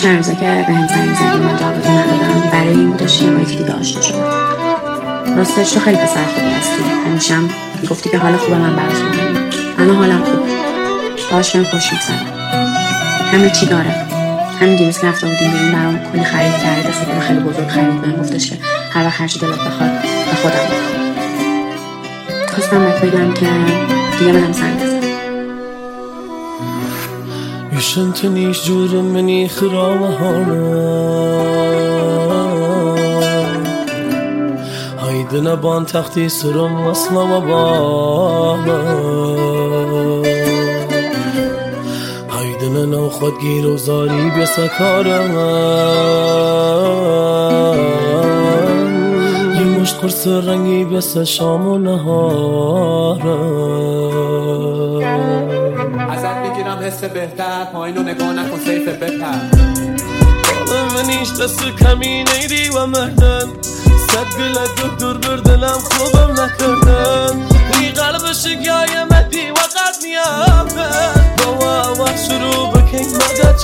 چند روزه که به هم زنگ زدی من جواب ندادم برای این بودش که با یکی دیگه آشنا شدم. راستش تو خیلی پسر خوبی هستی، همیشه هم گفتی که حال خوب من برات مهمه. الان حالم خوب، باشم خوش میگذره، همه چی داره. همین دیروز که رفته بودیم بیرون برام کلی خرید کرده، دسته خیلی بزرگ خرید. بهم گفتش که هر وقت هر چی دلت بخواد به خودم بخواد. خواستم بهت بگم که دیگه بهم زنگ بزن. Ich könnte nicht jure men ich rama hana Haydi ne ban takhti surum asla babana Haydi ne no khod gir و zari besakaram Ye musht qurs rangi bes sham و naharam حس بهتر پایین رو نگاه نکن سیف بپر من هیچ دست کمی نیدی و مردن صد گل دور بردلم خوبم نکردن ای قلبش گایمدی و قد نیابن با شروع بکن مدد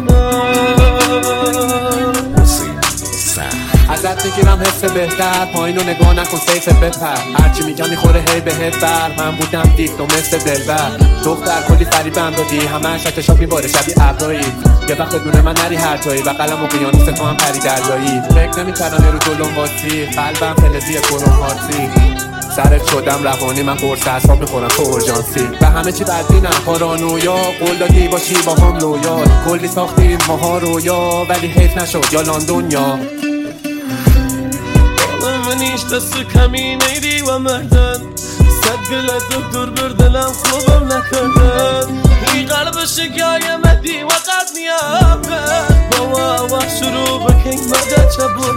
چبونم ازت میگیرم حس بهتر پایین رو نگاه نکن سیف بپر هرچی میگم میخوره هی بهت بر من بودم دیکتو مثل دلبر دختر کلی فریبم دادی همه شتشاب میباره شبیه ابرایی یه وقت دونه من نری هر جایی و قلم و قیانوس تو هم پری دریایی فکر نمیکردم یه رو جلوم واسی قلبم فلزی کرون هارسی سرت شدم روانی من قرص اعصاب میخورم تو اورژانسی و همه چی بدبینم پارانویا قول دادی باشی با هم لویال کلی ساختیم ماها رویا ولی حیف نشد یا لندن یا من هیچ دست کمی نیدی و مردن صد گل دور بردلم خوبم نکردن ای قلبش گایمدی و قد نیابن با شروع بکن مدد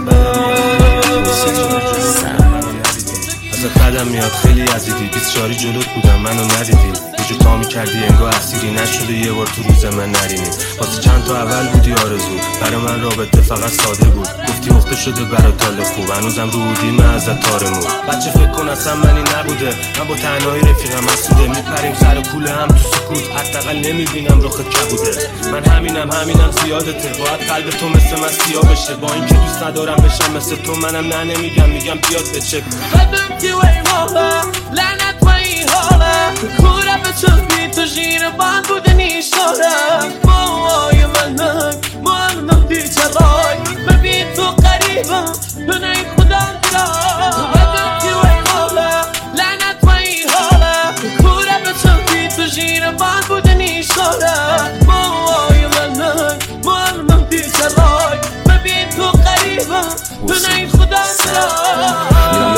چبونم ازت قدم میاد خیلی عزیزی 24 جلوت بودم منو ندیدی وجود تا میکردی انگار اسیری نشده یه بار تو روز من نرینی واسه چند تا اول بودی آرزو برای من رابطه فقط ساده بود گفتی اخته شده برات حال خوب هنوزم رو بودی من ازت تارمون بچه فکر کن اصلا منی نبوده من با تنهایی رفیقم مسئوله میپریم سر و کوله هم تو سکوت حداقل نمیبینم رخت کبوده من همینم زیادته باید قلب تو مثل من سیاه بشه با اینکه دوست ندارم بشم مثل تو منم نه نمیگم میگم بیاد بچه ای والا لعنت و ای حالا کورم به چوبی تو ژیر بند بوده نیشتارم موهای منم مهمم دی چرای ببین تو قریبم تو نی خدا درای ای والا لعنت و ای حالا کورم به چوبی تو ژیر بند بوده نیشتارم موهای منم مهمم دی چرای ببین تو قریبم تو نی خدا درای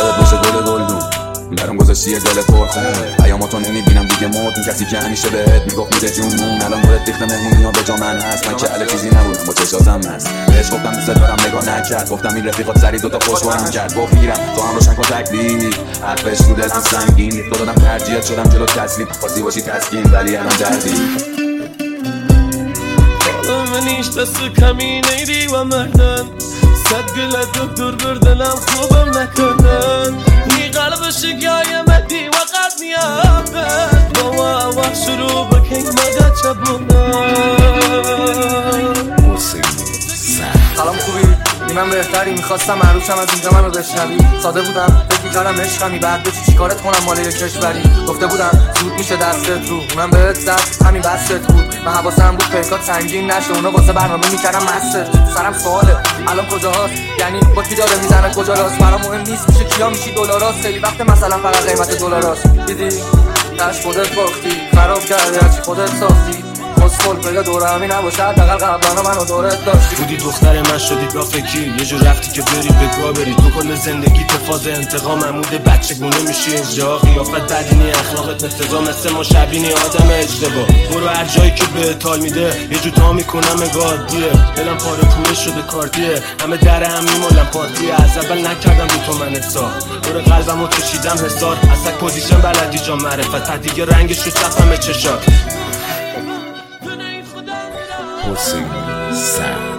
برام گذاشتی یه دل پرخون پیاماتو نمیبینم دیگه مردون کسی که همیشه بهت میگفت میده جونمون الان دورت ریخته مهمونی ها به جا من هست من که علا چیزی نبودم با چشاتم هست بهش گفتم دوست دارم نگاه نکرد گفتم این رفیقات سری دوتا خوشبارم کرد گفت میگیرم تو هم روشن کن تکلیف حرفش رو دلم سنگین تو دادم ترجیحت شدم جلو تسلیم خواستی باشی تسکین ولی الان دردی من هیچ دست کمی نیدی و مردن صد گل دور بردلم خوبم نکردن ای قلبش گایمدی و قد نیابن با شروع بکن مدد چبونم سلام خوبی؟ من بهتری میخواستم معروفشم از اینجا منو بشنوی ساده بودم فکر میکردم عشقمی بعد به چیکارت کنم مال یه کشوری گفته بودم زود میشه دستت رو اونم بهت زد همین بستت بود من حواسم بود پیکات سنگین نشه اونا واسه برنامه میکردم مستت سرم سواله الان کجاست یعنی با کی داره میزنه کجا راست برام مهم نیست میشه کیا میشی دلاراست خیلی وقت مثلا فقط قیمت دلاراست دیدی تاش خودت باختی خراب کردی هرچی خودت ساختی خسخل پیدا دوره همی نباشه حداقل قبلا منو دورت داشتی بودی دختر من شدی رافکی یه جور رفتی که بری بگاه بری تو کل زندگی تفاز انتقام عمود بچگونه میشی اجرا قیافت بدینی اخلاقت افتضاح مثل ما شبینی آدم اجتباه برو هر جایی که به تال میده یه جو تا میکنم گادیه دلم پاره پوره شده کاردیه همه در هم میمالم پارتیه از اول نکردم رو تو من اتصال برو قلبمو کشیدم حسار اصلا پوزیشن بلدی جا معرفت دیگه رنگش رو صفم چشات حسین سر